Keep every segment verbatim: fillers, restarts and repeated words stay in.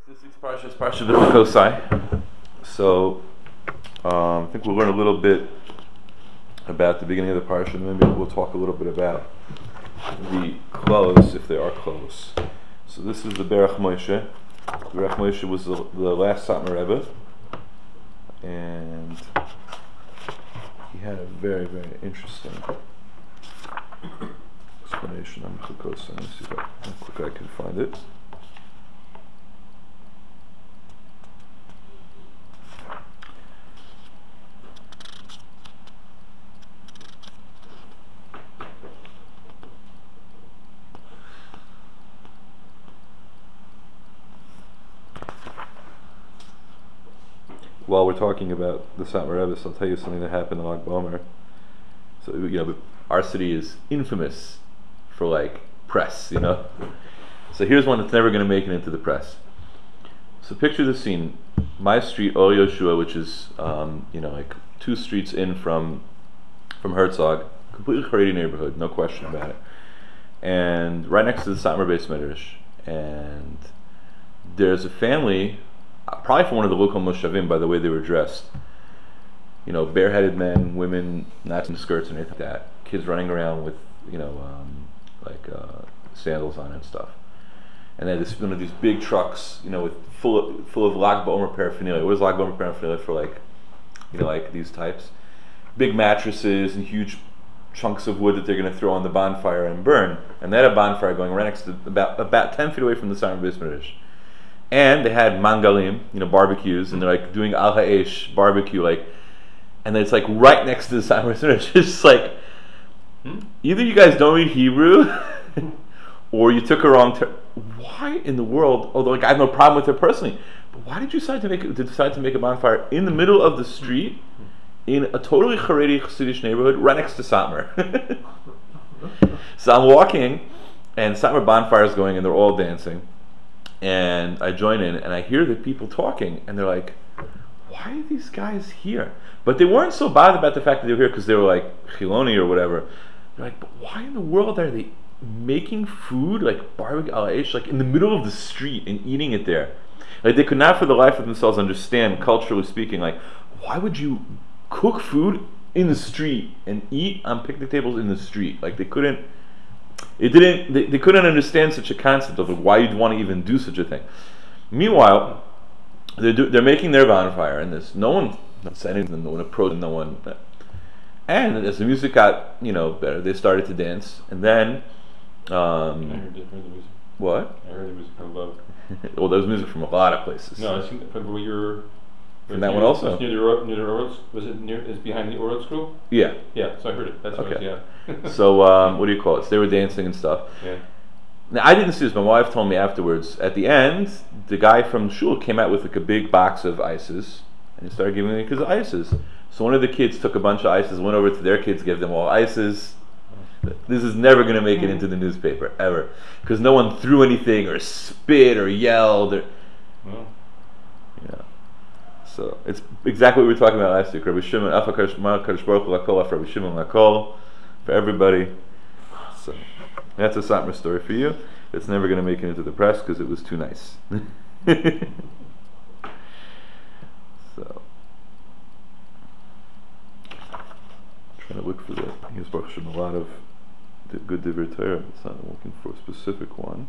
This week's parsha is parsha Kosai. So um, I think we'll learn a little bit about the beginning of the parsha, and maybe we'll talk a little bit about the clothes, if they are clothes. So this is the Berach Moshe. The Berach Moshe was the, the last Satmar Rebbe, and he had a very, very interesting explanation on Kosai. Let me see if I, how quick I can find it. While we're talking about the Satmar Rebbe, I'll tell you something that happened in Lag BaOmer. So, you know, our city is infamous for like press, you know. So here's one that's never going to make it into the press. So picture the scene: my street, Or Yoshua, which is um, you know like two streets in from from Herzog, completely Haredi neighborhood, no question about it. And right next to the Satmar Beis Medrash, and there's a family. Probably from one of the local moshavim, by the way they were dressed. You know, bareheaded men, women, not in skirts or anything like that. Kids running around with, you know, um, like uh, sandals on and stuff. And they had this, one of these big trucks, you know, with full of, full of Lag BaOmer paraphernalia. What is Lag BaOmer paraphernalia for, like, you know, like these types? Big mattresses and huge chunks of wood that they're going to throw on the bonfire and burn. And they had a bonfire going right next to, about about ten feet away from the Satmar Beis Medrash. And they had mangalim, you know, barbecues, and they're like doing al ha'esh barbecue, like, and then it's like right next to the Satmar Beis Medrash. It's just like, hmm? Either you guys don't read Hebrew, or you took a wrong turn. Why in the world? Although like I have no problem with it personally, but why did you decide to make to decide to make a bonfire in the middle of the street in a totally Haredi Chassidish neighborhood right next to Satmar? So I'm walking, and Satmar bonfire is going, and they're all dancing. And I join in, and I hear the people talking, and they're like, "Why are these guys here?" But they weren't so bothered about the fact that they were here because they were like Chiloni or whatever. They're like, "But why in the world are they making food like barbecue al ha'esh, like in the middle of the street and eating it there?" Like they could not, for the life of themselves, understand, culturally speaking, like why would you cook food in the street and eat on picnic tables in the street? Like they couldn't. It didn't. They, they couldn't understand such a concept of like, why you'd want to even do such a thing. Meanwhile, they're do, they're making their bonfire, and there's no one said anything, no one approached, no one. And as the music got you know better, they started to dance, and then. Um, I heard, it, heard the music. What? I heard the music from above. Well, there was music from a lot of places. No, I think from where you were. From that near, one also. Was near the Oro- near the Orals. Was it near? Is behind the Orals school? Yeah. Yeah. So I heard it. That's Okay. what. Yeah. So um, what do you call it? So they were dancing and stuff. Yeah. Now I didn't see this. My wife told me afterwards. At the end, the guy from shul came out with like a big box of ices, and he started giving the kids ices. So one of the kids took a bunch of ices, went over to their kids, gave them all ices. This is never going to make it into the newspaper ever, because no one threw anything or spit or yelled or. Well. Yeah. So it's exactly what we were talking about last week. Rabbi Shimon, Afa Kadosh Baruch Hu Lakol, Afa Rabbi Shimon Lakol, for everybody. So that's a Satmar story for you. It's never going to make it into the press because it was too nice. So trying to look for the. Here's Baruch Hashem, a lot of the good Divrei Torah. It's not I'm looking for a specific one.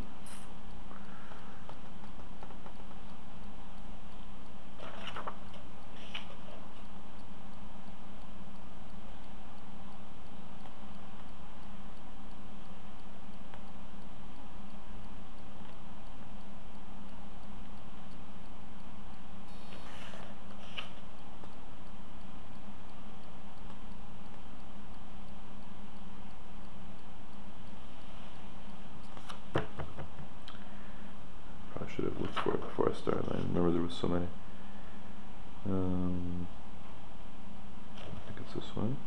Should have looked for it before I started. I remember there was so many. Um, I think it's this one.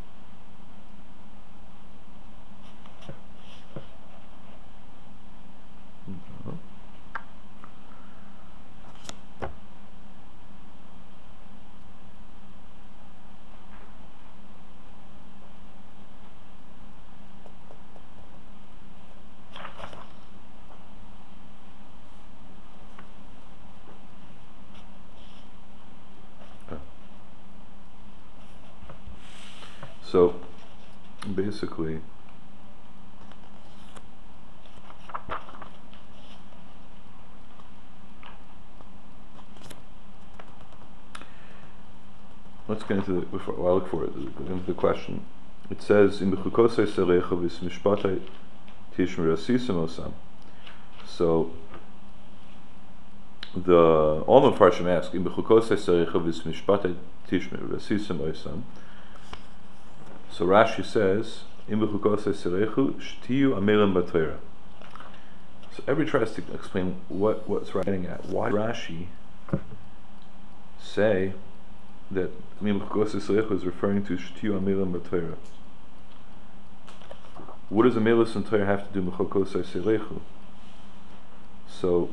No. So basically, let's get into the, before well, I look for it, into the question. It says in Bechukosei Serecha vis Mishpatai Tishmer Asisim Osam. So the all the Farshim ask in Bechukosei Serecha vis Mishpatai Tishmer Asisim Osam. So Rashi says in Bechukosei Serechu Shtiu Amelim B'Torah. So everybody tries to explain what what's writing at. Why did Rashi say that Mim Bechukosei Serechu is referring to Shtiu Amelim B'Torah? What does Amelus and Torah have to do with Bechukosei Serechu? So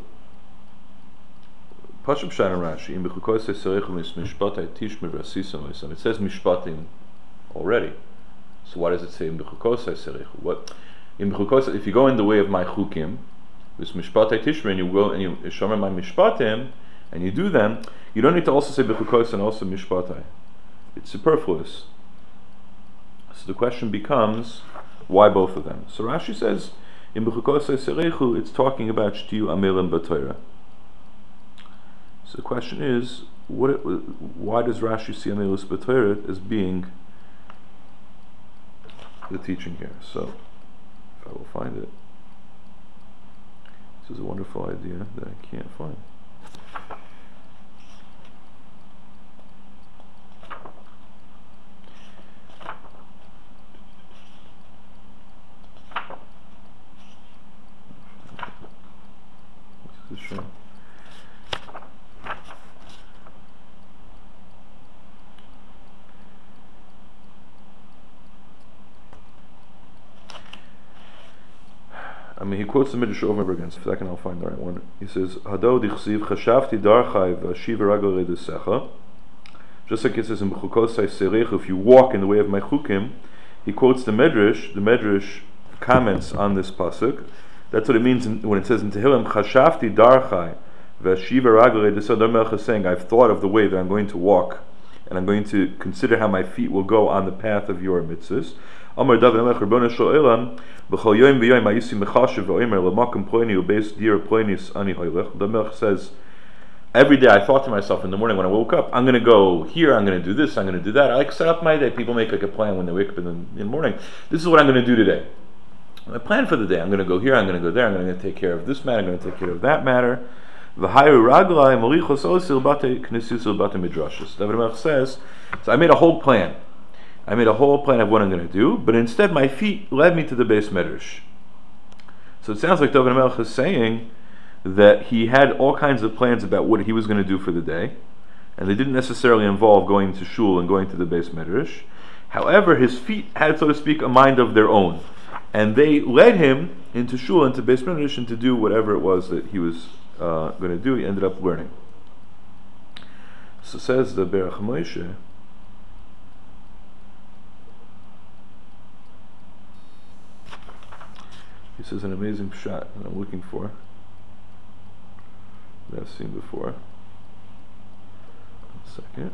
Pashup Shan Rashi in Bechukosei Serechu Mishpatai Tishmer V'Asisam Osam. It says Mishpatim already. So why does it say in Bechukosei Serechu? What in Bechukosei? If you go in the way of my chukim, this Mishpatai Tishmer, and you go and you shomer my Mishpatim, and you do them, you don't need to also say Bechukosei and also Mishpatai. It's superfluous. So the question becomes, why both of them? So Rashi says in Bechukosei Serechu it's talking about Shtiu Amelim B'Torah. So the question is, what? It, why does Rashi see Amelus B'Torah as being the teaching here? So if I will find it, this is a wonderful idea that I can't find. This is a shame. I mean, he quotes the Midrash over and over again. So if I can, I'll find the right one. He says, "Hado dichsiv chashavti darchai v'ashiv ragol redesecha." Just like it says in Bechukosei Serechu, if you walk in the way of my chukim, he quotes the Midrash. The Midrash comments on this pasuk. That's what it means in, when it says in Tehillim, "Chashavti darchai v'ashiv ragol redesecha." The Melech is saying, "I've thought of the way that I'm going to walk, and I'm going to consider how my feet will go on the path of your mitzvahs." Amar David Melech Rabbanu Shel Olam b'chol yom v'yom ha'yisi mechashev v'omer l'makom ploini u'beis dir ploinis ani hoylech. The Melech says, every day I thought to myself in the morning when I woke up, I'm going to go here, I'm going to do this, I'm going to do that. I like set up my day. People make like a plan when they wake up in the, in the morning. This is what I'm going to do today. I plan for the day. I'm going to go here, I'm going to go there, I'm going to take care of this matter, I'm going to take care of that matter. V'hayu raglai molichos osil bate knessus bate midrashos. David Melech says, so I made a whole plan. I made a whole plan of what I'm going to do, but instead my feet led me to the Beis Medrash. So it sounds like David Melech is saying that he had all kinds of plans about what he was going to do for the day, and they didn't necessarily involve going to shul and going to the Beis Medrash. However, his feet had, so to speak, a mind of their own, and they led him into shul and to Beis Medrash and to do whatever it was that he was uh, going to do. He ended up learning. So says the Berach Moshe, this is an amazing shot that I'm looking for, that I've seen before. One second.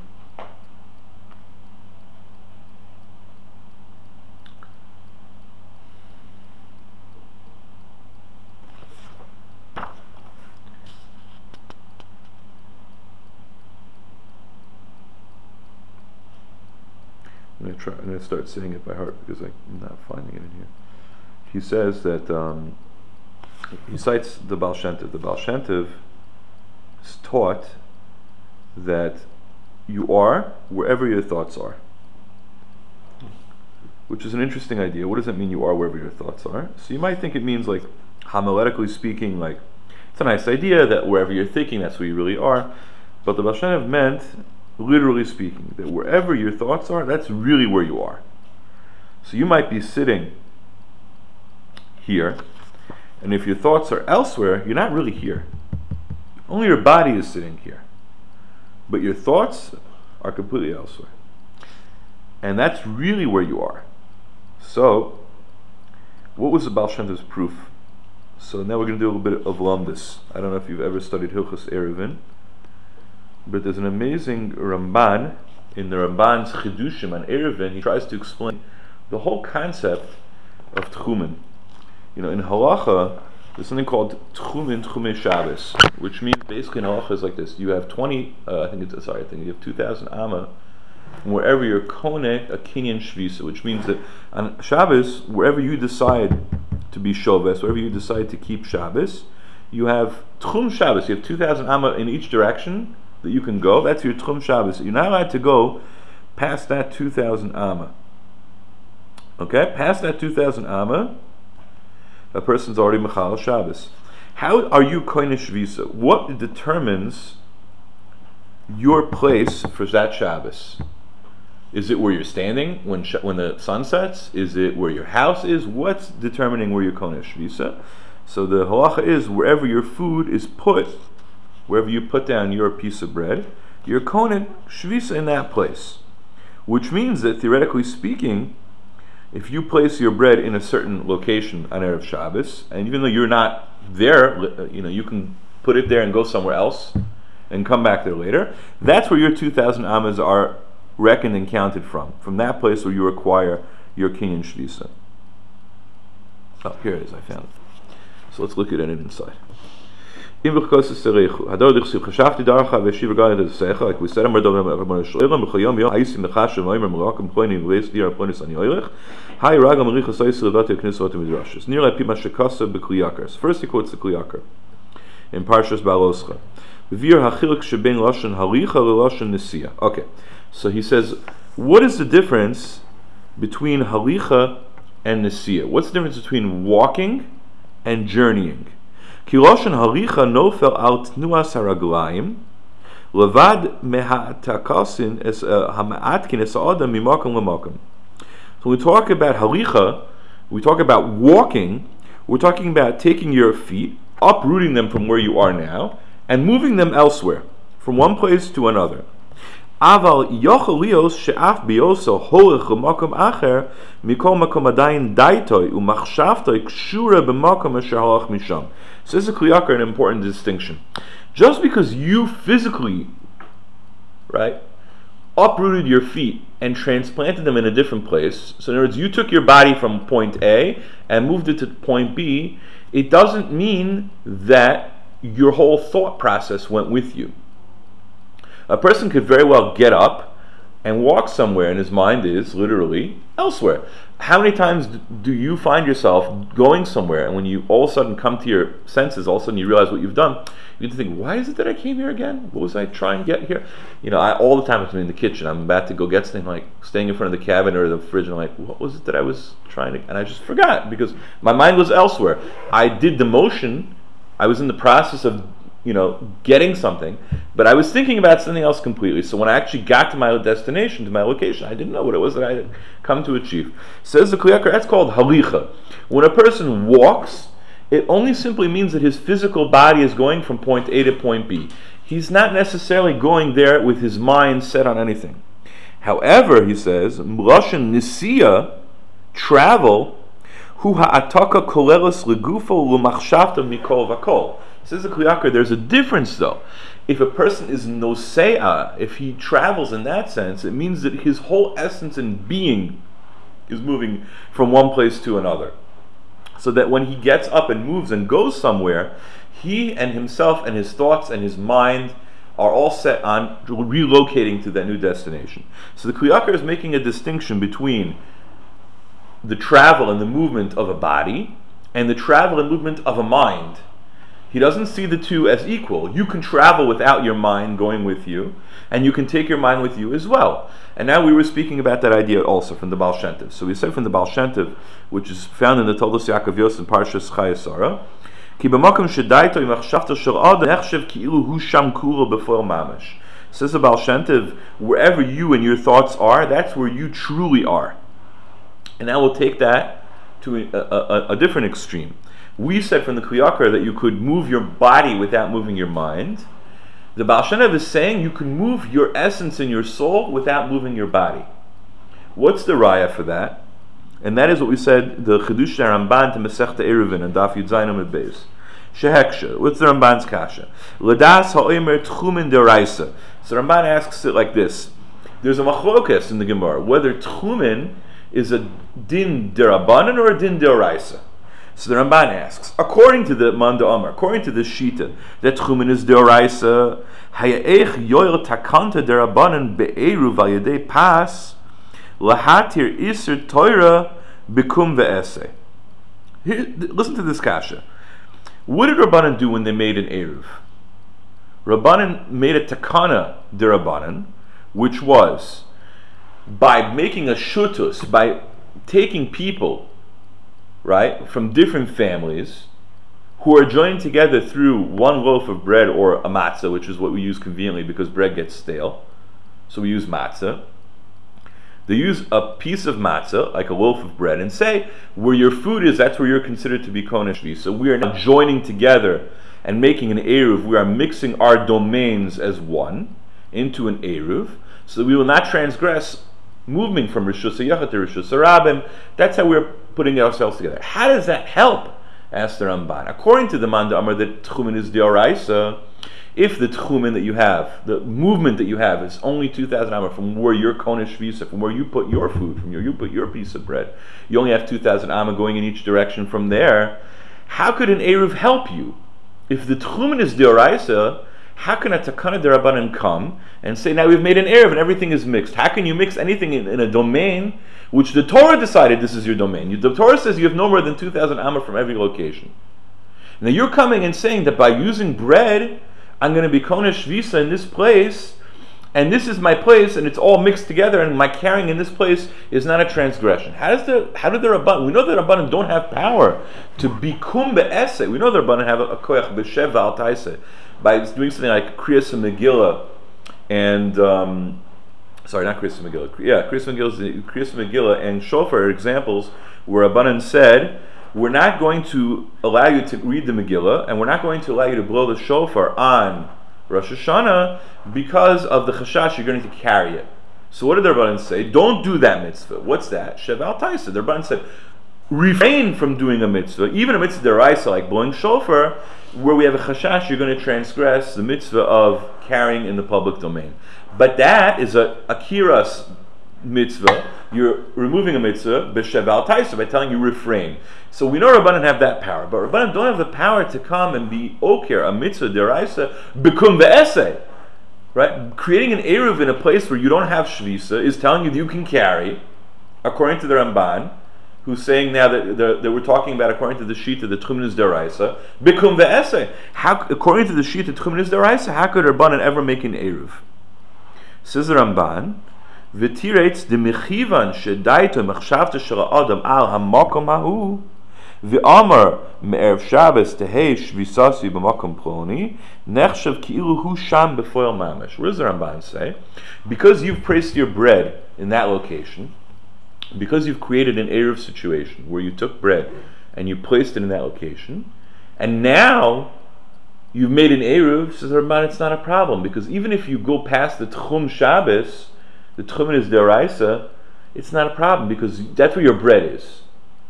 I'm going to try. I'm going to start saying it by heart because I'm not finding it in here. He says that um, he cites the Baal Shem Tov. The Baal Shem Tov is taught that you are wherever your thoughts are, which is an interesting idea. What does it mean, you are wherever your thoughts are? So you might think it means, like, homiletically speaking, like it's a nice idea that wherever you're thinking, that's where you really are. But the Baal Shem Tov meant, literally speaking, that wherever your thoughts are, that's really where you are. So you might be sitting here, and if your thoughts are elsewhere, you're not really here. Only your body is sitting here, but your thoughts are completely elsewhere, and that's really where you are. So what was the Baal Shem Tov's proof? So now we're going to do a little bit of lumdus. I don't know if you've ever studied Hilchos Eruvin, but there's an amazing Ramban in the Ramban's Chidushim on Eruvin, he tries to explain the whole concept of Tchumen. You know, in Halacha, there's something called Tchumen Tchumei Shabbos, which means basically in Halacha is like this: you have twenty, uh, I think it's sorry, I think you have two thousand amma, and wherever you're koneh a kinyan shvisa, which means that on Shabbos, wherever you decide to be shoves, wherever you decide to keep Shabbos, you have Tchum Shabbos. You have two thousand amma in each direction that you can go. That's your Tchum Shabbos. You're not allowed to go past that two thousand amma. Okay, past that two thousand amma, a person's already Mechal Shabbos. How are you Koine Shvisa? What determines your place for that Shabbos? Is it where you're standing when sh- when the sun sets? Is it where your house is? What's determining where you're Koine Shvisa? So the halacha is wherever your food is put, wherever you put down your piece of bread, you're Koine Shvisa in that place. Which means that theoretically speaking, if you place your bread in a certain location on Erev Shabbos, and even though you're not there, you know, you can put it there and go somewhere else and come back there later, that's where your two thousand amas are reckoned and counted from, from that place where you acquire your kinyan shvisa. Oh, here it is, I found it. So let's look at it inside. Like we said, first he quotes the Kli Yakar in Parshas Ba'aloscha. Okay, so he says, what is the difference between halicha and nesiya? What's the difference between walking and journeying? Ki loshen halicha nofel al tnuas haraglaim levad mehatakasin es hamaatkin es adam mimakom lemakom. So when we talk about halicha, we talk about walking. We're talking about taking your feet, uprooting them from where you are now, and moving them elsewhere, from one place to another. Aval yochel lios she'af bioso holech lemakom acher mikol makom adayin daitoi umachshavtoi kshura b'makom asher halach misham. So this is a Kli Yakar, an important distinction. Just because you physically, right, uprooted your feet and transplanted them in a different place, so in other words, you took your body from point A and moved it to point B, it doesn't mean that your whole thought process went with you. A person could very well get up and walk somewhere and his mind is literally elsewhere. How many times do you find yourself going somewhere and when you all of a sudden come to your senses, all of a sudden you realize what you've done, you think, why is it that I came here again? What was I trying to get here? You know, I, all the time I'm in the kitchen, I'm about to go get something, like staying in front of the cabinet or the fridge, and I'm like, what was it that I was trying to, and I just forgot because my mind was elsewhere. I did the motion, I was in the process of, you know, getting something, but I was thinking about something else completely. So when I actually got to my destination, to my location, I didn't know what it was that I had come to achieve. Says the Kli Yakar, that's called halicha. When a person walks, it only simply means that his physical body is going from point A to point B. He's not necessarily going there with his mind set on anything. However, he says, Lashon nisiya, travel, hu ha'ataka kolelos legufo l'machshavta mikol v'kol. Says the Kli Yakar, there's a difference though. If a person is nose'a, if he travels in that sense, it means that his whole essence and being is moving from one place to another. So that when he gets up and moves and goes somewhere, he and himself and his thoughts and his mind are all set on relocating to that new destination. So the Kli Yakar is making a distinction between the travel and the movement of a body and the travel and movement of a mind. He doesn't see the two as equal. You can travel without your mind going with you, and you can take your mind with you as well. And now we were speaking about that idea also from the Baal Shem Tov. So we said from the Baal Shem Tov, which is found in the Toldos Yaakov Yosef in Parshas Chayei Sarah, Ki b'makom shedaito imachshavto shel adam nechshev ki'ilu hu sham kulo b'for mamash. Says the Baal Shem Tov, wherever you and your thoughts are, that's where you truly are. And now we'll take that to a, a, a different extreme. We said from the Kli Yakar that you could move your body without moving your mind. The Baal Shem Tov is saying you can move your essence and your soul without moving your body. What's the raya for that? And that is what we said, the Chidush Ramban to Masechta Eruvin and Daf Yud Zayin Amud Beis. Sheheksha. What's the Ramban's kasha? L'das ha'omer tchumen deraisa. So Ramban asks it like this. there's a machlokes in the Gemara whether tchumen is a din derabanan or a din deraisa. So the Ramban asks, according to the Manda Amar, according to the Shita, that tchumen is deraisa, hayeich yoel takanta derabanan be'eru vayedei pas lahatir iser toira bikum ve'ese. Listen to this kasha. What did Rabbanan do when they made an eruv? Rabbanan made a takana derabanan, which was by making a shutus, by taking people, right, from different families who are joined together through one loaf of bread or a matzah, which is what we use conveniently because bread gets stale. So we use matzah. They use a piece of matzah, like a loaf of bread, and say, where your food is, that's where you're considered to be Kohen Shvi. So we are now joining together and making an eruv. We are mixing our domains as one into an eruv, so that we will not transgress moving from Rishus HaYachid to Rishus HaRabim. That's how we're putting ourselves together. How does that help? Asked the Ramban. According to the Manda Amar, that tchumen is dioraisa. If the tchumen that you have, the movement that you have, is only two thousand amah from where your Kohen Shvisa, from where you put your food, from where you put your piece of bread, you only have two thousand amah going in each direction from there. How could an eruv help you? If the tchumen is dioraisa, how can a takana derabanan come and say, now we've made an eruv and everything is mixed? How can you mix anything in, in a domain which the Torah decided this is your domain? You, the Torah says you have no more than two thousand amah from every location. Now you're coming and saying that by using bread, I'm going to be Kohen Shvisa in this place, and this is my place, and it's all mixed together, and my carrying in this place is not a transgression. How does the how do the Rabbanan? We know the Rabbanan don't have power to be kum be'eseh. We know the Rabbanan have a, a koyach b'shev v'al taiseh by doing something like Kriyas Megillah, and um, sorry, not Kriyas Megillah. Yeah, Kriyas Megillah, Kriyas Megillah, and Shofar are examples where Rabbanan said, we're not going to allow you to read the Megillah, and we're not going to allow you to blow the shofar on Rosh Hashanah because of the chashash you're going to carry it. So what did the Rabbanan say? Don't do that mitzvah. What's that? Sheval Taisa. The Rabbanan said, refrain from doing a mitzvah, even a mitzvah deraisa like blowing shofar, where we have a chashash you're going to transgress the mitzvah of carrying in the public domain. But that is a akiras mitzvah. You're removing a mitzvah b'sheval taisa by telling you refrain. So we know Rabbanan have that power, but Rabbanan don't have the power to come and be oker a mitzvah deraisa bekum ve'eseh. Right? Creating an eruv in a place where you don't have shvisa is telling you that you can carry, according to the Ramban, who's saying now that, the, that we're talking about according to the Shita the tchumen is deraisa bekum ve'eseh. How, according to the Shita tchumen is deraisa, how could Rabbanan ever make an eruv? Says the Ramban, v'tiretz de mechivan shedaito mechshavta shel adam al hamakom hahu v'amar me'erev Shabbos tehei shvisasi b'makom ploni nechshav ki'ilu hu sham b'foil mamash. What does the Ramban say? Because you've placed your bread in that location, because you've created an eruv situation where you took bread and you placed it in that location, and now you've made an eruv, says the Ramban, it's not a problem, because even if you go past the tchum Shabbos, the tchumen is deraisa, it's not a problem because that's where your bread is.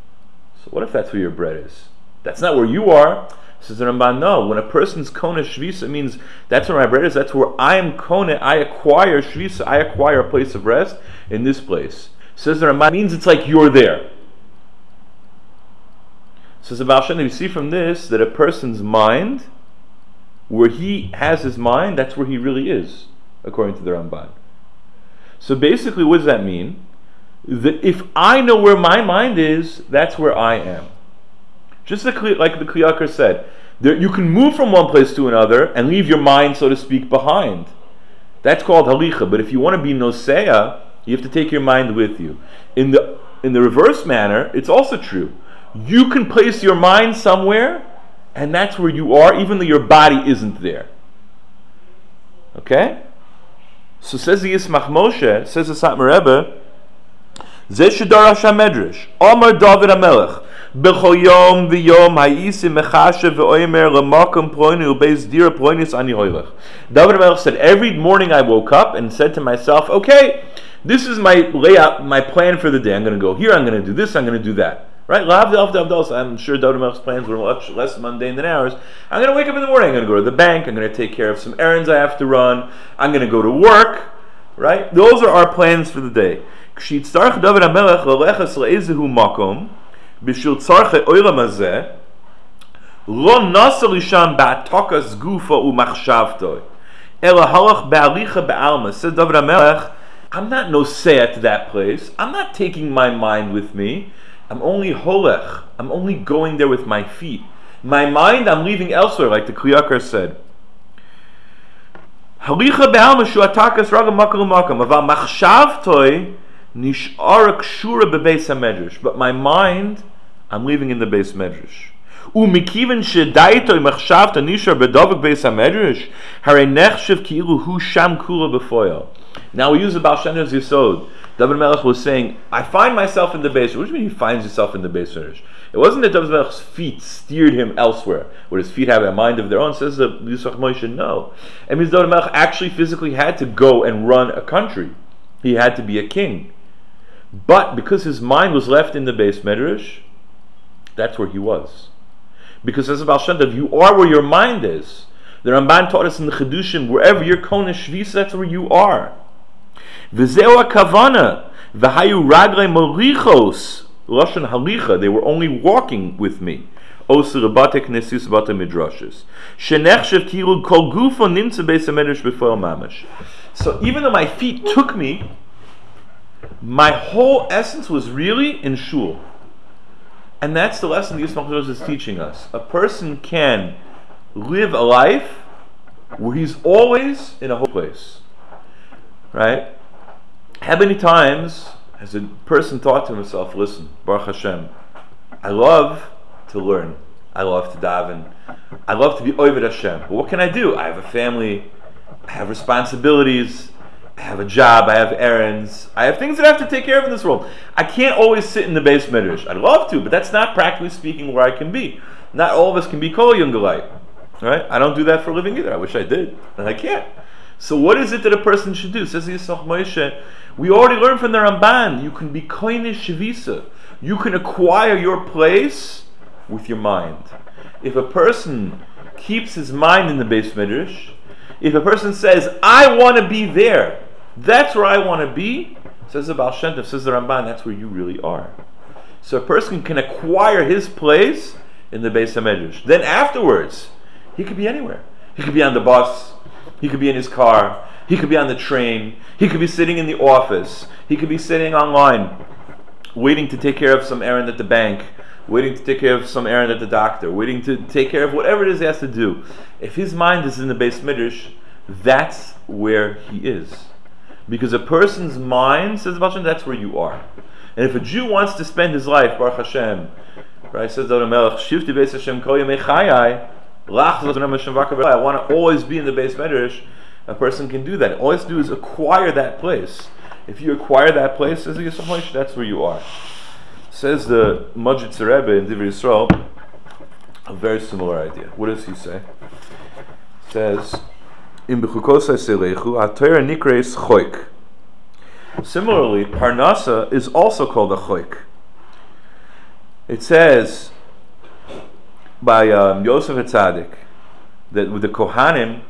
So what if that's where your bread is? That's not where you are. Says the Ramban, no. When a person's kona shvisa, it means that's where my bread is. That's where I am kona. I acquire shvisa. I acquire a place of rest in this place. Says the Ramban, it means it's like you're there. Says the Baal Shem Tov, you see from this that a person's mind, where he has his mind, that's where he really is, according to the Ramban. So basically, what does that mean? That if I know where my mind is, that's where I am. Just like the Kli Yakar said, there, you can move from one place to another and leave your mind, so to speak, behind. That's called halicha. But if you want to be noseya, you have to take your mind with you. In the in the reverse manner, it's also true. You can place your mind somewhere, and that's where you are, even though your body isn't there. Okay? So says the Yismach Moshe, says the Satmar Rebbe, Zeh shedar Hashem medrash, Omar David HaMelech, B'chol yom v'yom ha'isi mechashev v'oimer l'makom ploini u'beis dira ploinis ani hoylech. David HaMelech said, every morning I woke up and said to myself, okay, this is my layout, my plan for the day. I'm going to go here, I'm going to do this, I'm going to do that. Right? I'm sure David HaMelech's plans were much less mundane than ours. I'm going to wake up in the morning, I'm going to go to the bank, I'm going to take care of some errands I have to run, I'm going to go to work, Right? Those are our plans for the day. כשיצטרך דוד המלך ללכת לאיזשהו מקום, בשביל צורכי עולם הזה, לא נסע לשם בהעתקת גופו ומחשבתו, אלא הלך בהליכה בעלמא. Said David HaMelech, I'm not nosea to that place. I'm not taking my mind with me. I'm only holech. I'm only going there with my feet. My mind, I'm leaving elsewhere, like the Kliyakar said. Halicha be'alma shu atakas ragam makam makam. Aval machshavtoi nish'ara kshura bebeis hamedrash. But my mind, I'm leaving in the beis medrash. Umikivan shedaitoi machshavta nishar bedavik beis hamedrash. Hare nechshav ki'ilu hu sham kula befoil. Now we use the Baal Shem Tov's Yisod. David Melech was saying, I find myself in the base. What do you mean he finds himself in the base medrash? It wasn't that David Melech's feet steered him elsewhere. Would his feet have a mind of their own? Says the Yisach Moshe, no. It means David Melech actually physically had to go and run a country. He had to be a king. But because his mind was left in the base medrash, that's where he was. Because as a Baal Shem Tov, you are where your mind is. The Ramban taught us in the Chedushim, wherever you're Konesh Shvis, that's where you are. V'zeu kavana v'hayu raglei morichos lashon halicha. They were only walking with me. Oser batek nesis bate midrashes. Shenechshev kiru kol gufo nimtze beis hamedrash b'foel mamash. So even though my feet took me, my whole essence was really in shul. And that's the lesson the Yisrael Chodesh is teaching us. A person can live a life where he's always in a whole place. Right? How many times has a person thought to himself, listen, Baruch Hashem, I love to learn. I love to daven. I love to be Oved Hashem. But what can I do? I have a family. I have responsibilities. I have a job. I have errands. I have things that I have to take care of in this world. I can't always sit in the base medrash. I'd love to, but that's not practically speaking where I can be. Not all of us can be Kol Yungalite. Right? I don't do that for a living either. I wish I did, and I can't. So what is it that a person should do? Says Yisach Moshe, we already learned from the Ramban, you can be koine shivisa. You can acquire your place with your mind. If a person keeps his mind in the base midrash, if a person says, I want to be there, that's where I want to be, says the Baal Shem Tov, says the Ramban, that's where you really are. So a person can acquire his place in the base midrash. Then afterwards, he could be anywhere. He could be on the bus, he could be in his car, he could be on the train, he could be sitting in the office, he could be sitting online, waiting to take care of some errand at the bank, waiting to take care of some errand at the doctor, waiting to take care of whatever it is he has to do. If his mind is in the base midrash, that's where he is. Because a person's mind, says Baal Shem, that's where you are. And if a Jew wants to spend his life, Baruch Hashem, right, says David HaMelech, Shivti beis Hashem kol yemei chayai, I want to always be in the base medrash. A person can do that. All he has to do is acquire that place. If you acquire that place, says the Yisach Moshe, that's where you are. Says the Majid Rebbe in Divrei Yisrael, a very similar idea. What does he say? Says, "In bechukosai selechu, haTorah nikreis choik." Similarly, Parnasa is also called a choik. It says by um, Yosef Hatzadik that with the Kohanim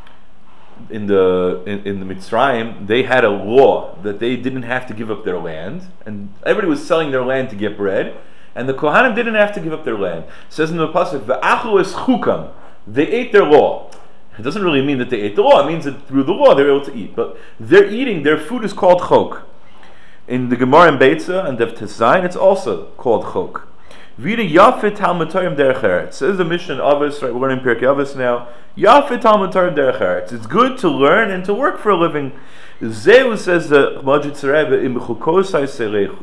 in the in, in the Mitzrayim, they had a law that they didn't have to give up their land, and everybody was selling their land to get bread, and the Kohanim didn't have to give up their land. It says in the pasuk, "V'achlu es chukam," they ate their law. It doesn't really mean that they ate the law; it means that through the law they were able to eat. But they're eating; their food is called chok. In the Gemara in Beitza and Dev Tezayin, it's also called chok. Vida Yafit Talmud Torah derech eretz. Says the Mishnah in Avos, right? We're learning Pirkei Avos now. Yafit Talmud Torah derech eretz. It's good to learn and to work for a living. Zeu, says the Majid Rebbe, in bechukosai selechu.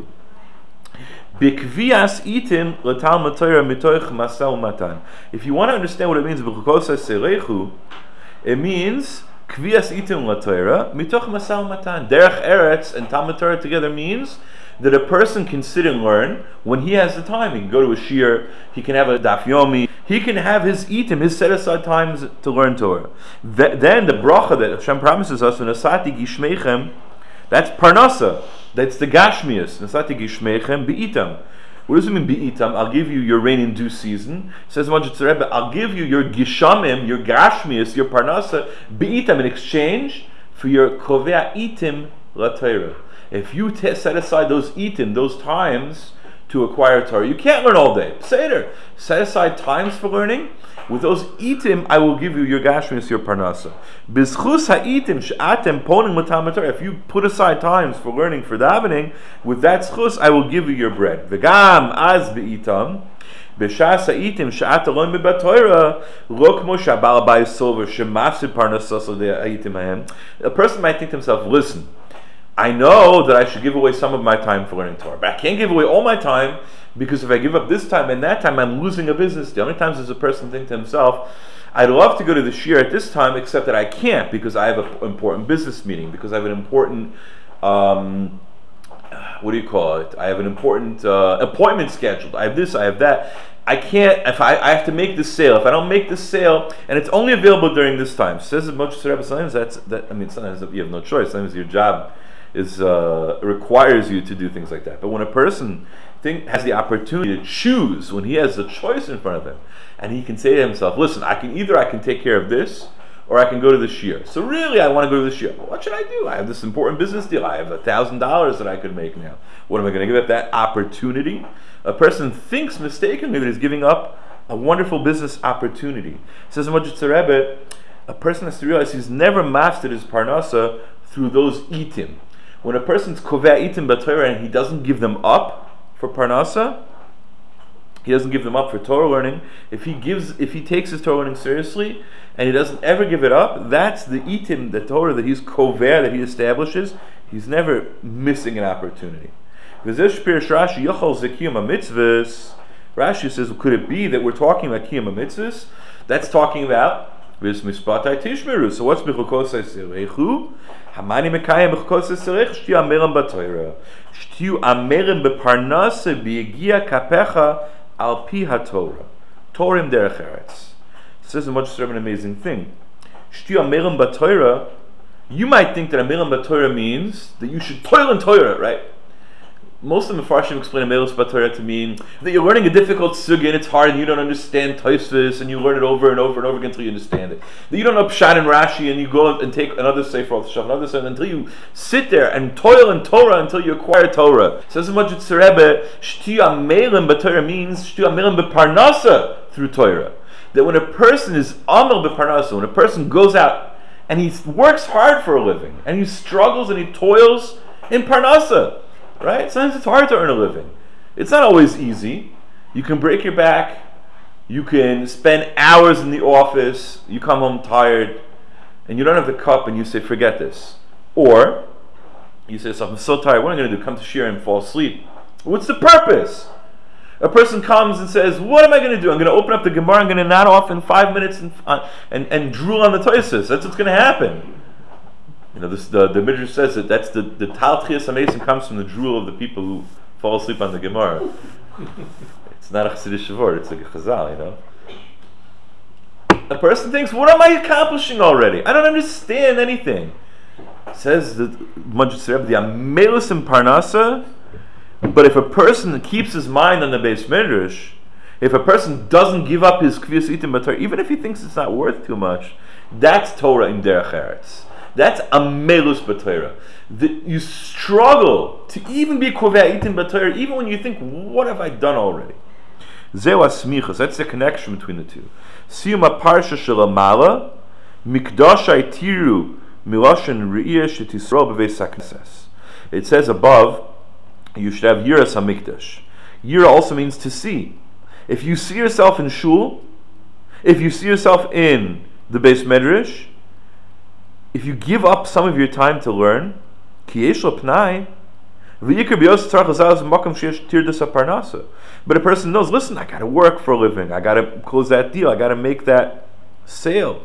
Bikvias itim leTalmud Torah mitoich masal matan. If you want to understand what it means, bechukosai selechu, it means kvias itim leTorah mitoich masal matan. Derech eretz and Talmud Torah together means that a person can sit and learn when he has the time. He can go to a shir, he can have a daf yomi, he can have his itim, his set aside times to learn Torah. Th- then the bracha that Hashem promises us, Nasati gishmeichem, that's parnasa, that's the gashmias, Nasati gishmeichem bi'itam. What does it mean bi'itam? I'll give you your rain in due season. Says Majid Rebbe, I'll give you your gishamim, your gashmias, your parnasa, bi'itam, in exchange for your kovea itim la Torah. If you t- set aside those itim, those times to acquire Torah, you can't learn all day. Seder, set aside times for learning. With those itim, I will give you your gashmis, your parnasa. Bizchus ha'itim she'atem ponim l'talmud Torah. If you put aside times for learning, for davening, with that zchus, I will give you your bread. V'gam az be'itam. B'shas ha'itim she'at alon b'bat Torah lo kmo she'abal bayis sover she'mafsid parnasas ha'itim hahem. A person might think to himself, listen, I know that I should give away some of my time for learning Torah, but I can't give away all my time, because if I give up this time and that time, I'm losing a business deal. How many times does a person think to himself, I'd love to go to the shiur at this time, except that I can't because I have an important business meeting, because I have an important, um, what do you call it? I have an important uh, appointment scheduled. I have this, I have that. I can't, if I, I have to make this sale. If I don't make this sale, and it's only available during this time. Says the Moshe Rebbe, sometimes that's, that, I mean, sometimes you have no choice. Sometimes your job is uh, requires you to do things like that. But when a person think, has the opportunity to choose, when he has the choice in front of him, and he can say to himself, listen, I can either I can take care of this, or I can go to the shiur. So really, I want to go to the shiur. Well, what should I do? I have this important business deal. I have a thousand dollars that I could make now. What am I going to give up that opportunity? A person thinks mistakenly that he's giving up a wonderful business opportunity. Says Moshe Rebbe, a person has to realize he's never mastered his parnasa through those itim. When a person's kovea itim b'Torah and he doesn't give them up for parnasa, he doesn't give them up for Torah learning. If he gives, if he takes his Torah learning seriously and he doesn't ever give it up, that's the itim, the Torah that he's kovea, that he establishes. He's never missing an opportunity. Rashi says, could it be that we're talking about kiyum mitzvahs? That's talking about vis mispatai tishmeru. So what's b'chukosai serechu? Hamani mekayim b'chukosai serech shtiu amerim b'Torah. Shtiu amerim b'parnasa b'yegia kapecha al pi haTorah. Torim derech eretz. This is a much an amazing thing. Shtiu amerim b'Torah. You might think that amerim b'Torah means that you should toil in Torah, right? Most of the Mefarshim explain Amelos B'Torah to mean that you're learning a difficult sugya and it's hard and you don't understand Tosfos and you learn it over and over and over again until you understand it. That you don't know Pshat and Rashi and you go and take another Sefer off the shelf, another Sefer, until you sit there and toil in Torah until you acquire Torah. Says Moshe Rebbe, Shtiu Amelim B'Torah means Shtiu Amelim B'Parnasa through Torah. That when a person is Amel B'Parnasa, when a person goes out and he works hard for a living and he struggles and he toils in Parnasa, right? Sometimes it's hard to earn a living. It's not always easy. You can break your back. You can spend hours in the office. You come home tired, and you don't have the cup, and you say, "Forget this." Or you say to yourself, "I'm so tired. What am I going to do? Come to shiur and fall asleep?" What's the purpose? A person comes and says, "What am I going to do? I'm going to open up the Gemara. I'm going to nod off in five minutes and uh, and, and drool on the Tosfos. That's what's going to happen." You know, this, the the Midrash says that that's the the Tal Tchias HaMesim comes from the drool of the people who fall asleep on the Gemara. It's not a Chassidish word; it's like a Chazal, you know. A person thinks, "What am I accomplishing already? I don't understand anything." Says the Moshe Rebbe, the Amelos in Parnasa. But if a person keeps his mind on the Beis Midrash, if a person doesn't give up his Kviyas Itim B'Torah, even if he thinks it's not worth too much, that's Torah in Derech Eretz. That's Amelus B'Torah. You struggle to even be Kovea Itim B'Torah, even when you think, what have I done already? Zeu Asmichas, that's the connection between the two. Siyum HaParsha Shelamala, Mikdashai Tiru Miloshen Re'iyah Shetisro B'Veis HaKnesses. It says above, you should have Yiras HaMikdash. Yira also means to see. If you see yourself in Shul, if you see yourself in the Beis Medrash, if you give up some of your time to learn, but a person knows, listen, I got to work for a living, I got to close that deal, I got to make that sale.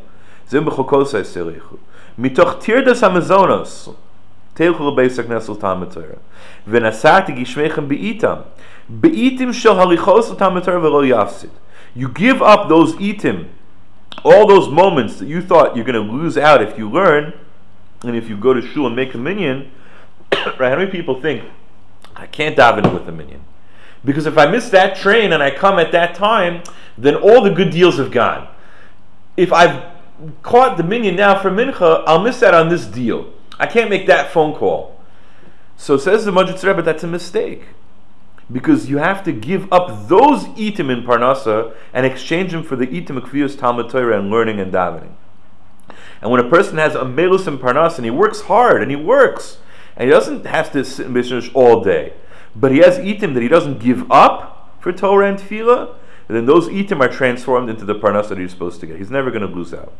You give up those itim, all those moments that you thought you're going to lose out if you learn, and if you go to shul and make a minyan, right? How many people think, I can't daven with a minyan, because if I miss that train and I come at that time, then all the good deals have gone. If I've caught the minyan now for mincha, I'll miss out on this deal. I can't make that phone call. So says the Modzitz Rebbe, that's a mistake. Because you have to give up those itim in Parnasa and exchange them for the itim of Kviyas Talmud Torah and learning and davening. And when a person has a melus in Parnasa and he works hard and he works, and he doesn't have to sit in Beis Midrash all day, but he has itim that he doesn't give up for Torah and Tefillah, then those itim are transformed into the Parnasa that he's supposed to get. He's never going to lose out.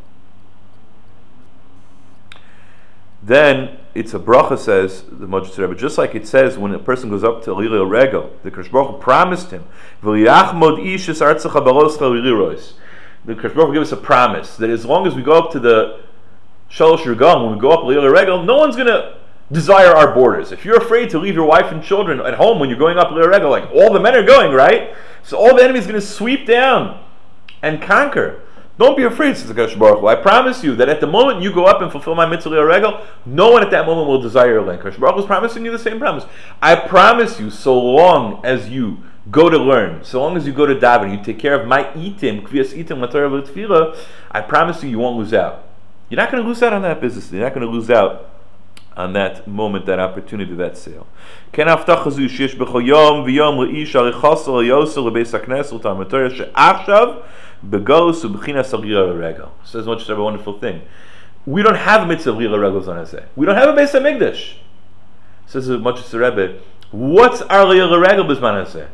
Then it's a bracha, says the Modzitz Rebbe, just like it says when a person goes up to Lila Regel, the Kadosh Baruch Hu promised him, "V'yachmod ish es artzecha baroscha l'lirois." The Kadosh Baruch Hu gave us a promise that as long as we go up to the Shalosh Regalim, when we go up Lila Regel, no one's going to desire our borders. If you're afraid to leave your wife and children at home when you're going up Lila Regel, like all the men are going, right? So all the enemy is going to sweep down and conquer. Don't be afraid, says the Kadosh Baruch Hu. I promise you that at the moment you go up and fulfill my mitzvah Lila Regel, no one at that moment will desire your land. Kadosh Baruch Hu is promising you the same promise. I promise you, so long as you go to learn, so long as you go to daven, you take care of my itim, kviyas itim, matorah v'tefillah, I promise you, you won't lose out. You're not going to lose out on that business. You're not going to lose out on that moment, that opportunity, that sale. Ken haftacha zu sheyesh b'chol yom v'yom le'ish arichasa le'yosel le'beis hakneses l'talmud Torah she'achshav begolus u'b'chinas alila regel. Says much a wonderful thing. We don't have mitzvah lila regels on us. We don't have a Beis Hamikdash. Says much the Rebbe. What's our lila regel b'zman hazeh?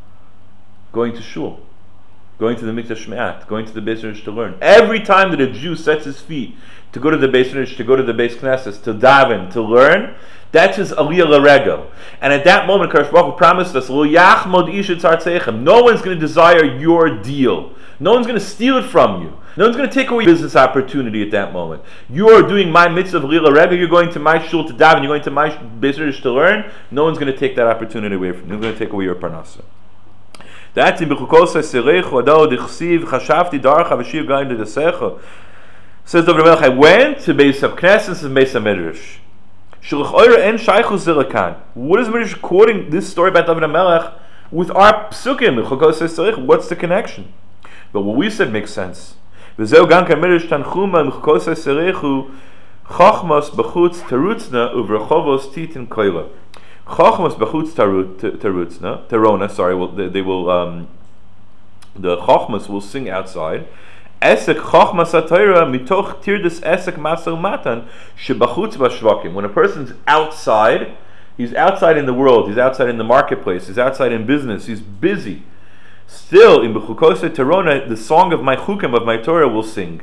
Going to shul, going to the Mikdash Me'at, going to the Beis Midrash to learn. Every time that a Jew sets his feet to go to the Beis Midrash, to go to the Beis Knesset, to daven, to learn, that's his aliyah l'regel. And at that moment, Kadosh Baruch Hu promised us, "Lo yachmod ish et tzartzeichem." No one's going to desire your deal. No one's going to steal it from you. No one's going to take away your business opportunity at that moment. You are doing my mitzvah of aliyah l'regel. You're going to my shul to daven. You're going to my Beis Midrash to learn. No one's going to take that opportunity away from you. No one's going to take away your parnasa. That's in Bechukos HaSereich Adao Dichsiv Chashavti Darcha V'Shiv Gaim Dedesecha. Says David Melech, I went to Beis HaKnesses and Beis HaMidrash. Shulch Oira En Shaychus Zelakan. What is Midrash quoting this story about David Melech with our psukim Bechukos HaSereich? What's the connection? But what we said makes sense. V'Zeu Gan Midrash Tanchuma Bechukos HaSereich Chachmas Bechutz Terutzna Uvrachovos Titin Koila. Chachmas b'chutz terutzna, terona. Sorry, will, they, they will. Um, the chachmas will sing outside. Esek chachmas atayra mitoch tirdes esek masel matan shebachutz b'shvakim. When a person's outside, he's outside in the world. He's outside in the marketplace. He's outside in business. He's busy. Still, in b'chukosei terona, the song of my chukim, of my Torah, will sing.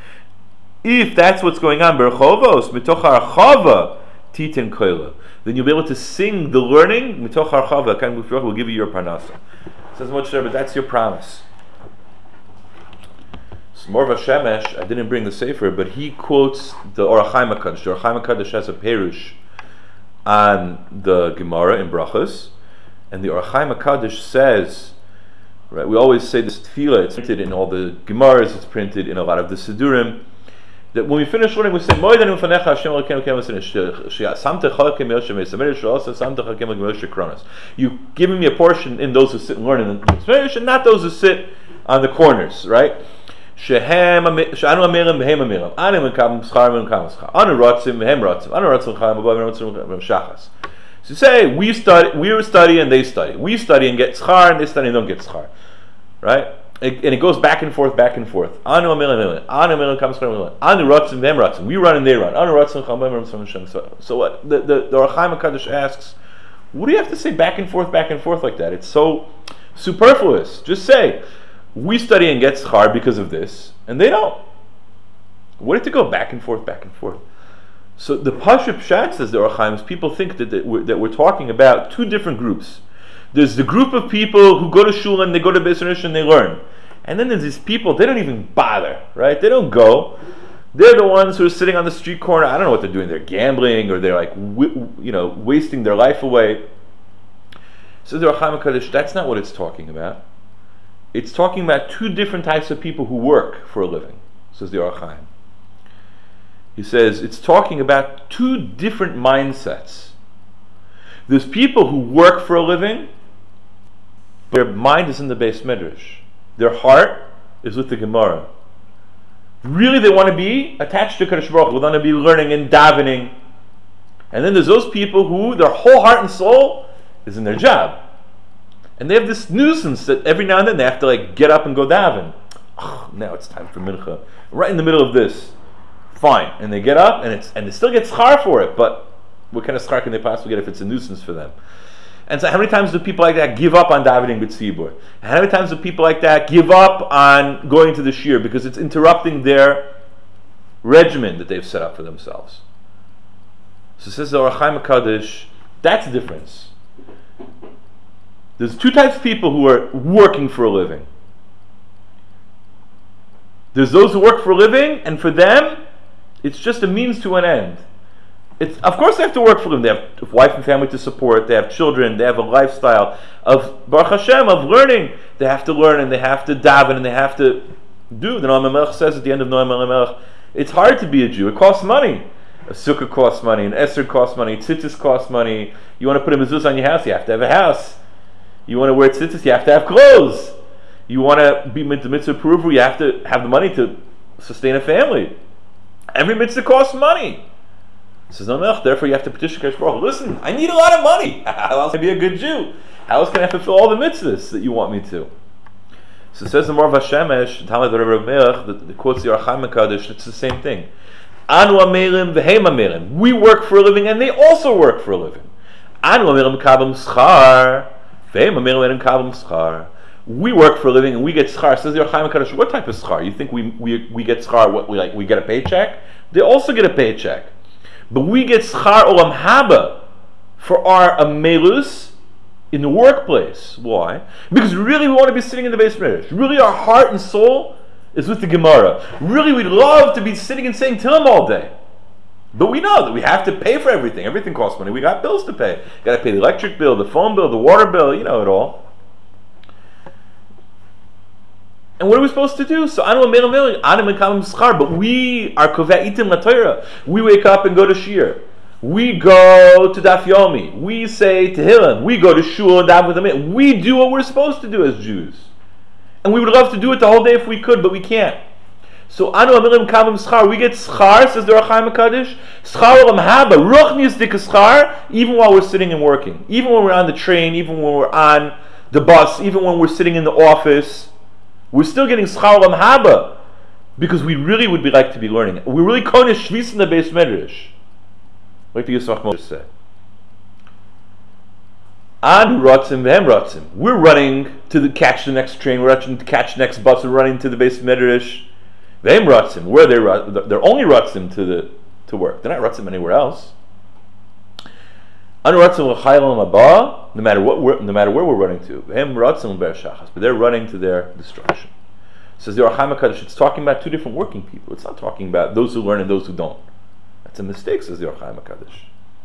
If that's what's going on, berchovos mitoch harchava titin koila, then you'll be able to sing the learning. Mitoch harchava, Kadosh Baruch Hu will give you your parnasa. Says Moshe, but that's your promise. Morva Shemesh, I didn't bring the Sefer, but he quotes the Orach Chaim HaKadosh. The Orach Chaim HaKadosh has a perush on the Gemara in Brachos, and the Orach Chaim HaKadosh says, right, we always say this tefillah, it's printed in all the Gemaras, it's printed in a lot of the Sidurim, that when we finish learning, we say, Moedan u'fanecha Hashem Elokeinu k'em v'sineh, she'asamte chalkem Moshe Me'sameir, she'also samte chalkem Moshe Kronos. You've given me a portion in those who sit and learn in the Me'sameir, and not those who sit on the corners, right? Shehem she'anu amirim v'hem amirim, anu mekabim schar v'mekabim schar, anu rotzim v'hem rotzim, anu rotzim chayim v'hem rotzim v'hem shachas. So you say, we study, we study and they study. We study and get schar, and they study and don't get schar, right? It, and it goes back and forth, back and forth. Anu amirim, anu amirim kam schar, anu rotzim v'hem rotzim. We run and they run. Anu rotzim chayim v'hem rotzim v'hem shachas. So what? The the the Orach Chaim HaKadosh asks, what do you have to say back and forth, back and forth like that? It's so superfluous. Just say, we study and get schar because of this, and they don't. What did to go back and forth, back and forth? So the Pashup Pshat, says the Orach Chaim, is people think that, that, we're, that we're talking about two different groups. There's the group of people who go to shul and they go to Beis Midrash and they learn. And then there's these people, they don't even bother, right? They don't go. They're the ones who are sitting on the street corner. I don't know what they're doing. They're gambling, or they're like, you know, wasting their life away. So the Orach Chaim HaKadosh, that's not what it's talking about. It's talking about two different types of people who work for a living, says the Orach Chaim. He says it's talking about two different mindsets. There's people who work for a living, but their mind is in the Beis Midrash. Their heart is with the Gemara. Really, they want to be attached to Kadosh Baruch Hu. They want to be learning and davening. And then there's those people who their whole heart and soul is in their job, and they have this nuisance that every now and then they have to like get up and go daven. Oh, now it's time for mincha. Right in the middle of this, fine. And they get up, and it's and they still get schar for it. But what kind of schar can they possibly get if it's a nuisance for them? And so, how many times do people like that give up on davening b'tzibur? How many times do people like that give up on going to the shir because it's interrupting their regimen that they've set up for themselves? So says the Or HaChaim HaKadosh, that's the difference. There's two types of people who are working for a living. There's those who work for a living, and for them, it's just a means to an end. It's, of course they have to work for them. They have a wife and family to support. They have children. They have a lifestyle of Baruch Hashem, of learning. They have to learn, and they have to daven, and they have to do. The Noam HaMelech says at the end of Noam HaMelech, it's hard to be a Jew. It costs money. A sukkah costs money, an esrog costs money, tzitzis costs money. You want to put a mezuzah on your house, you have to have a house. You want to wear tzitzis, you have to have clothes. You want to be mitzvah peruvu, you have to have the money to sustain a family. Every mitzvah costs money. Says no, no, therefore you have to petition Kadosh Baruch Hu. Listen, I need a lot of money. How else can I be a good Jew? How else can I fulfill all the mitzvahs that you want me to? So it says the Morav HaShemesh, Talmud Rav Melech, that quotes the Or HaChaim HaKadosh, it's the same thing. Anu amelim v'heim amelim. We work for a living, and they also work for a living. Anu amelim kabam schar v'heim amelim kabam schar. We work for a living, and we get schar. Says the Or HaChaim HaKadosh, what type of schar? You think we we we get schar? What we like? We get a paycheck? They also get a paycheck, but we get schar olam haba for our amelus in the workplace. Why? Because really we want to be sitting in the Beis Medrash. Really, our heart and soul is with the Gemara. Really, we'd love to be sitting and saying Tehillim all day. But we know that we have to pay for everything. Everything costs money. We got bills to pay. Got to pay the electric bill, the phone bill, the water bill, you know it all. And what are we supposed to do? So, anu amel amel, anu mekam schar, but we are kovei itim laTorah. We wake up and go to shir. We go to Daf Yomi. We say Tehillim. We go to shul and daven with them. We do what we're supposed to do as Jews. And we would love to do it the whole day if we could, but we can't. So, anu amilim kavim schar. We get schar, says the Or HaChaim HaKadosh. Schar olam haba. Ruchnius dik schar, even while we're sitting and working. Even when we're on the train, even when we're on the bus, even when we're sitting in the office. We're still getting schar olam haba. Because we really would be like to be learning. We really koine shvis in the Beis Medrash. Like the Yisrach Moshe said. Anu rotzim v'hem rotzim. We're running to the, catch the next train. We're running to catch the next bus. We're running to the Beis Medrash. V'hem rotzim. Where they're they're only rotzim to the to work. They're not rotzim anywhere else. Anu rotzim l'chayil haba. No matter what, we're, no matter where we're running to. V'hem rotzim l'ber shachas. But they're running to their destruction. Says the Or HaChaim HaKadosh. It's talking about two different working people. It's not talking about those who learn and those who don't. That's a mistake, says the Or HaChaim HaKadosh.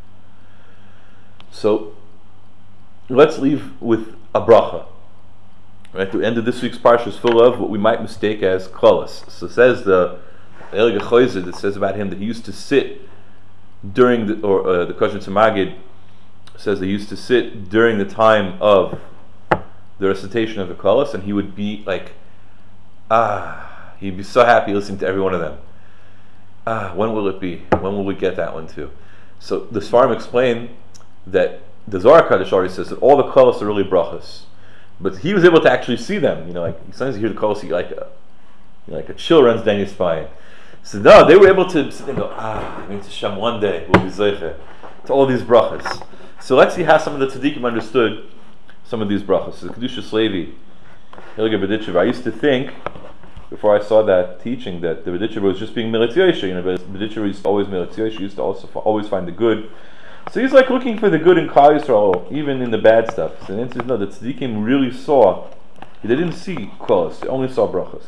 So let's leave with a bracha. Right, the end of this week's parsha is full of what we might mistake as klalas. So says the Elige Choyzer that says about him that he used to sit during the, or uh, the Kosher Tzemagid says he used to sit during the time of the recitation of the klalas, and he would be like, ah, he'd be so happy listening to every one of them. Ah, when will it be? When will we get that one too? So the Sfarim explain that the Zohar Kadosh already says that all the klalos are really brachas, but he was able to actually see them. You know, like sometimes you hear the klalos, you like a, you know, like a chill runs down your spine. So no, they were able to sit and go, ah, maybe to Shem one day we'll be zeicher to all these brachas. So let's see how some of the tzaddikim understood some of these brachas. So Kedushas Levi, Hilge B'ditchever. I used to think before I saw that teaching that the B'ditchever was just being Militz You know, but B'ditchever used to always Militz He used to also f- always find the good. So he's like looking for the good in Klal Yisrael, even in the bad stuff. So the answer is no, the tzaddikim really saw, they didn't see klalos, they only saw brachas.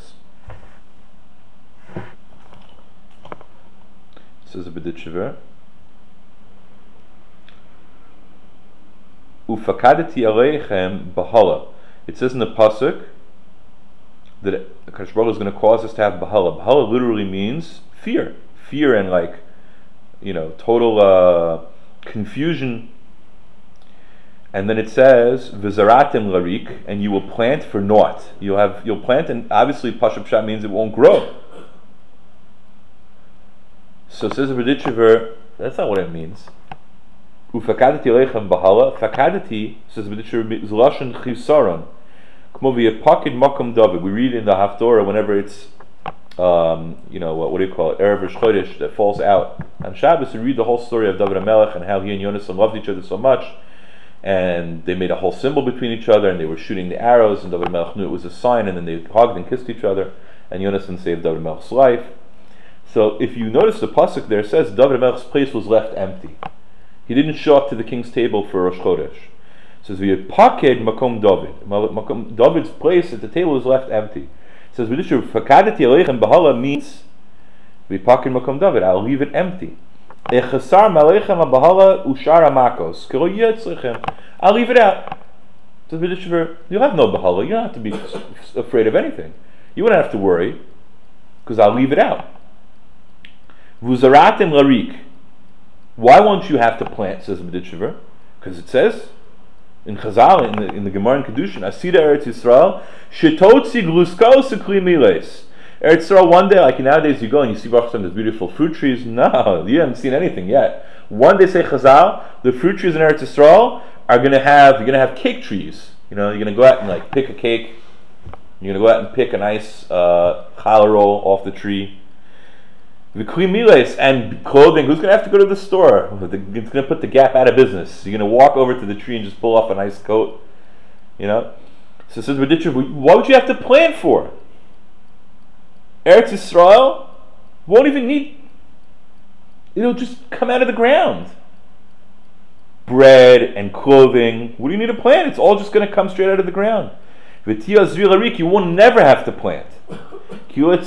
Says the B'ditchever. Ufakadeti aleichem b'hala. It says in the pasuk that Kadosh Baruch Hu is going to cause us to have b'hala. B'hala literally means fear, fear and like, you know, total uh, confusion. And then it says v'zaratim larik, and you will plant for naught. You'll have you'll plant, and obviously pashup pshat means it won't grow. So says the Berditchever, that's not what it means. Ufakadati lechem bahala. Fakadati, says the Berditchever, is lashon chisaron. Kmo v'yapakid makom David. We read in the Haftorah whenever it's, um, you know, what, what do you call it, Erev Rosh Chodesh, that falls out. On Shabbos, we read the whole story of David HaMelech and how he and Yonasan loved each other so much, and they made a whole symbol between each other, and they were shooting the arrows, and David HaMelech knew it was a sign, and then they hugged and kissed each other, and Yonasan saved David HaMelech's life. So if you notice, the pasuk there says David HaMelech's place was left empty. He didn't show up to the king's table for Rosh Chodesh. It says v'yipaked makom David. Makom David's place at the table was left empty. It says v'dishu aleichem bahala means v'yipaked makom David. I'll leave it empty. Echasar maleichem bahala ushar amakos. Kero yitzlechem. I'll leave it out. So you'll have no bahala. You don't have to be afraid of anything. You won't have to worry because I'll leave it out. V'uzaratim larik. Why won't you have to plant? Says Berditchever, because it says in Chazal, in the, in the Gemara in Kedushin, Asida Eretz Yisrael, Shetotzi Glusko Sekli Miles. Eretz Yisrael, one day, like nowadays, you go and you see Baruch Hashem, there's beautiful fruit trees. No, you haven't seen anything yet. One day, say Chazal, the fruit trees in Eretz Yisrael are going to have, you're going to have cake trees. You know, you're going to go out and like pick a cake. You're going to go out and pick a nice uh, challah roll off the tree. The Kli Miles and clothing. Who's going to have to go to the store? It's going to put the Gap out of business. You're going to walk over to the tree and just pull off a nice coat. You know? So says Berditchever, what would you have to plan for? Eretz Yisrael won't even need, it'll just come out of the ground. Bread and clothing. What do you need to plant? It's all just going to come straight out of the ground. V'tiyah zri larik, you will never have to plant. Only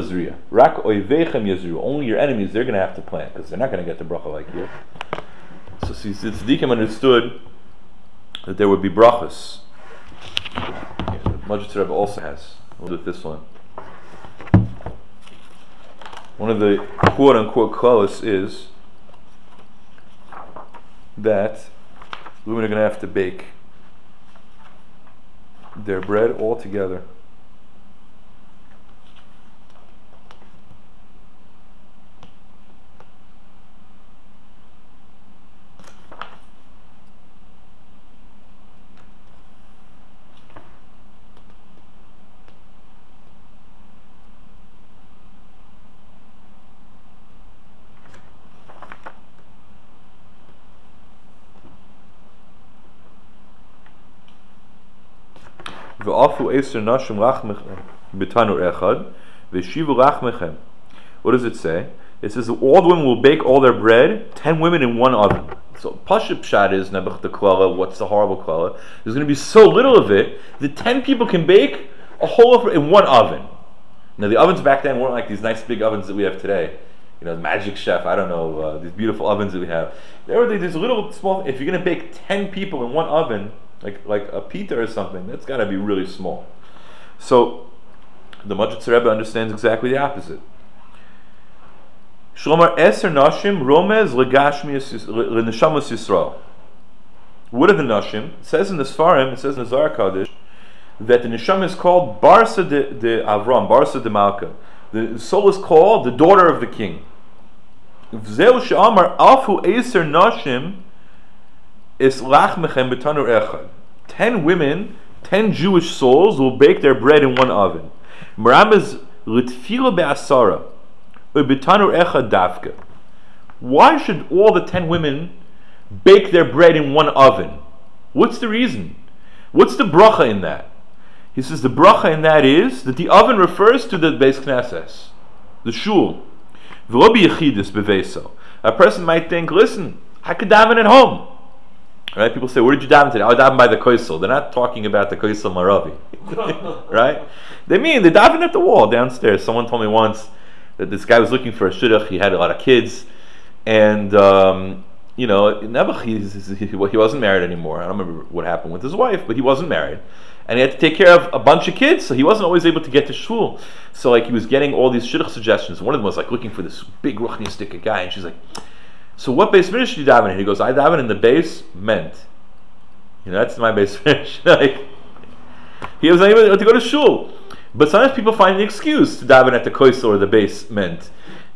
your enemies, they're going to have to plant, because they're not going to get the bracha like you. So see, the tzaddikim understood that there would be brachas. Majid Rebbe also has. We'll do this one. One of the quote-unquote klaus is that women are going to have to bake their bread all together. What does it say? It says all the women will bake all their bread, ten women in one oven. So Pashut Pshat is Nebuch the Klala, what's the horrible Klala? There's going to be so little of it that ten people can bake a whole oven in one oven. Now the ovens back then weren't like these nice big ovens that we have today. You know, Magic Chef, I don't know, uh, these beautiful ovens that we have. There were these little small, if you're going to bake ten people in one oven, like like a pita or something, that's got to be really small. So the Majid Rebbe understands exactly the opposite. Shlomar Eser Nashim Romez Legashmi Leneshamos Yisrael. What are the Nashim? It says in the Sfarim, it says in the Zohar Kodesh, that the Neshama is called Barsa de, de Avram, Barsa de Malka. The soul is called the daughter of the king. V'zeu she'amar alfu Eser Nashim is lachmechem betanur echad. Ten women, ten Jewish souls will bake their bread in one oven. Maram is litfila be'asara, betanur echad davka. Why should all the ten women bake their bread in one oven? What's the reason? What's the bracha in that? He says the bracha in that is that the oven refers to the Beis Knesses, the shul. V'lo b'yechidus beveso. A person might think, listen, I could daven at home. Right? People say, where did you daven today? I daven by the Koisel. They're not talking about the Koisel Maravi. Right? They mean they daven at the wall downstairs. Someone told me once that this guy was looking for a shidduch. He had a lot of kids. And, um, you know, Nebuch, he, he wasn't married anymore. I don't remember what happened with his wife, but he wasn't married. And he had to take care of a bunch of kids, so he wasn't always able to get to shul. So, like, he was getting all these shidduch suggestions. One of them was, like, looking for this big ruchnistic guy. And she's like, so what base finish do you daven in? He goes, I daven in the base meant. You know, that's my base finish. Like, he was not able to go to shul. But sometimes people find an excuse to daven at the koisel or the base meant.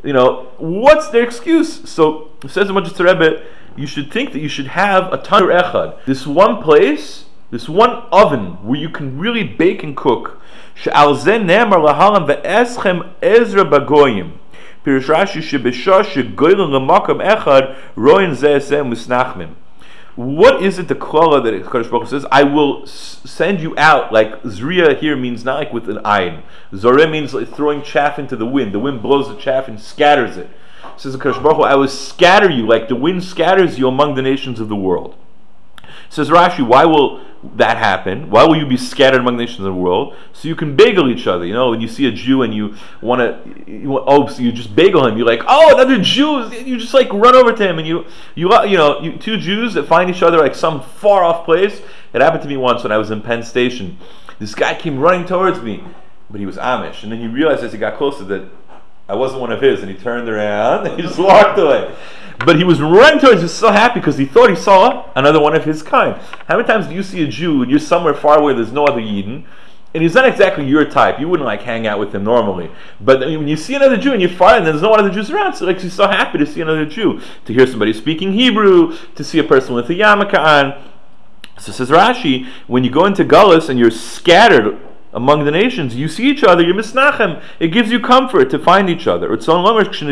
You know, what's their excuse? So it says in Modzitz Rebbe, you should think that you should have a tanur echad, this one place, this one oven where you can really bake and cook. She'al zeh ne'emar lahalam ve'eschem Ezra bagoyim. Pirush Rashi shebeshah shegoylen lemakam echad roin zeh zeh musnachmim. What is it the klala that Kadosh Baruch Hu says? I will s- send you out. Like zriya here means not like with an ayin. Zoreh means like throwing chaff into the wind. The wind blows the chaff and scatters it. Says the Kadosh Baruch Hu, I will scatter you like the wind scatters you among the nations of the world. Says Rashi, why will that happen? Why will you be scattered among the nations of the world? So you can bagel each other. You know, when you see a Jew and you want to, you, oh, so you just bagel him. You're like, oh, another Jew. You just like run over to him, and you, you, you know, you, two Jews that find each other like some far off place. It happened to me once when I was in Penn Station. This guy came running towards me, but he was Amish, and then he realized as he got closer that I wasn't one of his, and he turned around and he just walked away. But he was running towards, he was so happy because he thought he saw another one of his kind. How many times do you see a Jew and you're somewhere far away, there's no other Yidden, and he's not exactly your type, you wouldn't like hang out with him normally. But when you see another Jew and you're far and there's no other Jews around, so like you're so happy to see another Jew, to hear somebody speaking Hebrew, to see a person with a yarmulke on. So says Rashi, when you go into Gullus and you're scattered among the nations, you see each other, you're misnachem. It gives you comfort to find each other. But a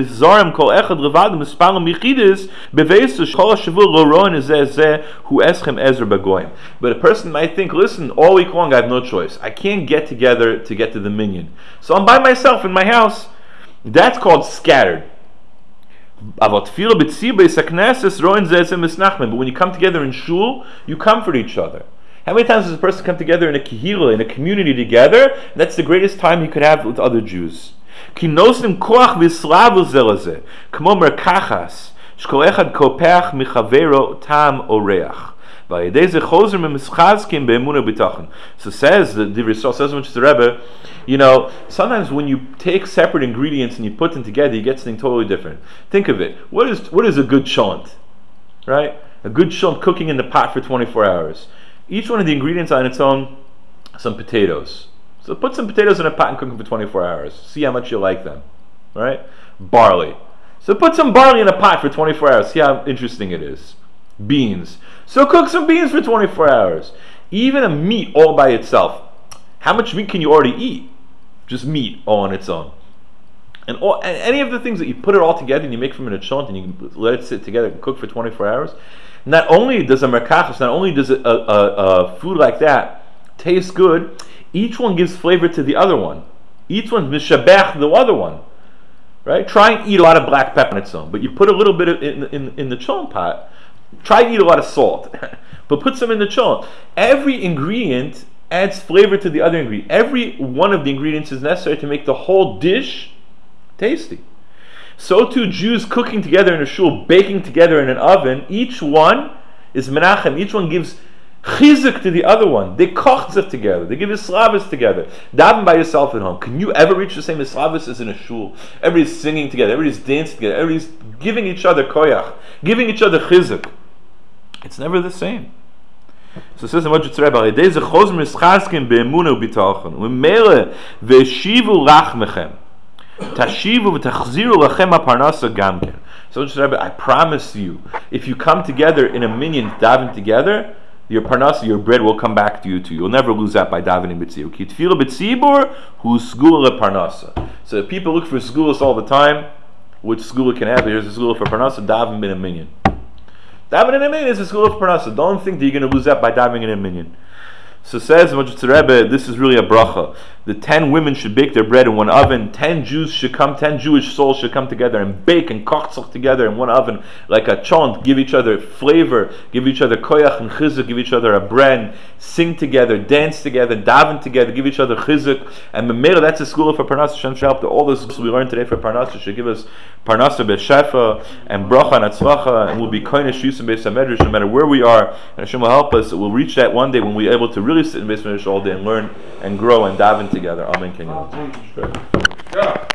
person might think, listen, all week long I have no choice. I can't get together to get to the minyan. So I'm by myself in my house. That's called scattered. But when you come together in shul, you comfort each other. How many times does a person come together in a kihila, in a community together? That's the greatest time he could have with other Jews. So says the Divrei Yisrael, says the Rebbe, you know, sometimes when you take separate ingredients and you put them together, you get something totally different. Think of it. What is what is a good shunt? Right? A good shunt cooking in the pot for twenty-four hours. Each one of the ingredients on its own, some potatoes. So put some potatoes in a pot and cook them for twenty-four hours. See how much you like them. Right? Barley. So put some barley in a pot for twenty-four hours. See how interesting it is. Beans. So cook some beans for twenty-four hours. Even a meat all by itself. How much meat can you already eat? Just meat all on its own. And, all, and any of the things that you put it all together and you make from it a chont and you let it sit together and cook for twenty-four hours, not only does a merkachas, not only does a, a, a, a food like that taste good, each one gives flavor to the other one. Each one mishabech the other one. Right? Try and eat a lot of black pepper on its own, but you put a little bit of in, in, in the chont pot. Try to eat a lot of salt, but put some in the chont. Every ingredient adds flavor to the other ingredient. Every one of the ingredients is necessary to make the whole dish tasty. So too, Jews cooking together in a shul, baking together in an oven, each one is menachem. Each one gives chizuk to the other one. They kochzach together. They give islavas together. Daven by yourself at home. Can you ever reach the same islavas as in a shul? Everybody's singing together. Everybody's dancing together. Everybody's giving each other koyach, giving each other chizuk. It's never the same. So it says in Modzitz Rebbe, "Deze chozim mischaskim be'emuna u'bitachon, u'mele ve'shivu rachmechem, tashivu v'tachziru lachem ha'parnasa gamken." So Modzitz Rebbe, I promise you, if you come together in a minyan daven together, your parnasa, your bread will come back to you too. You'll never lose that by davening b'tzibur. Ki tefila b'tzibur hu sgula leparnasa. So if people look for sgulas all the time, which sgula can have? Here's a sgula for parnasa, daven in a minyan. Davening in a minyan is a school of parnasa. Don't think that you're going to lose that by davening in a minyan. So says Modzitz Rebbe, this is really a bracha. The ten women should bake their bread in one oven. Ten Jews should come, ten Jewish souls should come together and bake and kochzach together in one oven like a chont. Give each other flavor, give each other koyach and chizuk, give each other a bren, sing together, dance together, daven together, give each other chizuk. And memela, that's a school for parnasa. Hashem should help. All those we learned today for parnasa should give us parnasa b'shefa and bracha and atzlacha, and we'll be koinish yusam beis hamedrash no matter where we are. And Hashem will help us. We'll reach that one day when we're able to really sit in beis hamedrash all day and learn and grow and daven together. Amen. Can you? Yeah.